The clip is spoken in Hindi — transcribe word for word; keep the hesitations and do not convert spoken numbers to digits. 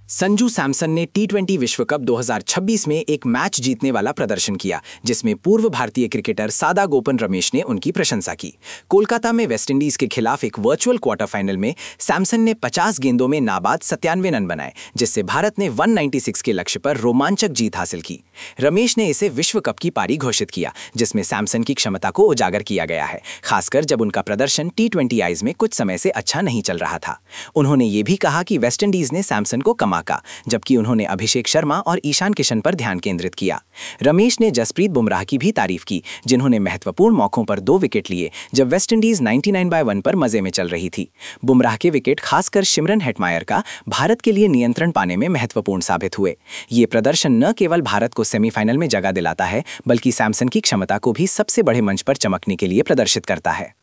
संजू सैमसन ने टी ट्वेंटी विश्व कप दो हज़ार छब्बीस में एक मैच जीतने वाला प्रदर्शन किया, जिसमें पूर्व भारतीय क्रिकेटर सादागोपन रमेश ने उनकी प्रशंसा की। कोलकाता में वेस्टइंडीज के खिलाफ एक वर्चुअल क्वार्टर फाइनल में सैमसन ने पचास गेंदों में नाबाद सत्तानवे रन बनाए, जिससे भारत ने एक सौ छियानवे के लक्ष्य पर रोमांचक जीत हासिल की। रमेश ने इसे विश्व कप की पारी घोषित किया, जिसमें सैमसन की क्षमता को उजागर किया गया है, खासकर जब उनका प्रदर्शन टी ट्वेंटी आईज में कुछ समय से अच्छा नहीं चल रहा था। उन्होंने ये भी कहा कि वेस्टइंडीज ने सैमसन को कमा का, जबकि उन्होंने अभिषेक शर्मा और ईशान किशन पर ध्यान केंद्रित किया। रमेश ने जसप्रीत बुमराह की भी तारीफ की, जिन्होंने महत्वपूर्ण मौकों पर दो विकेट लिए जब वेस्टइंडीज निन्यानवे बाय वन पर मजे में चल रही थी। बुमराह के विकेट, खासकर शिमरन हेटमायर का, भारत के लिए नियंत्रण पाने में महत्वपूर्ण साबित हुए। ये प्रदर्शन न केवल भारत को सेमीफाइनल में जगह दिलाता है, बल्कि सैमसन की क्षमता को भी सबसे बड़े मंच पर चमकने के लिए प्रदर्शित करता है।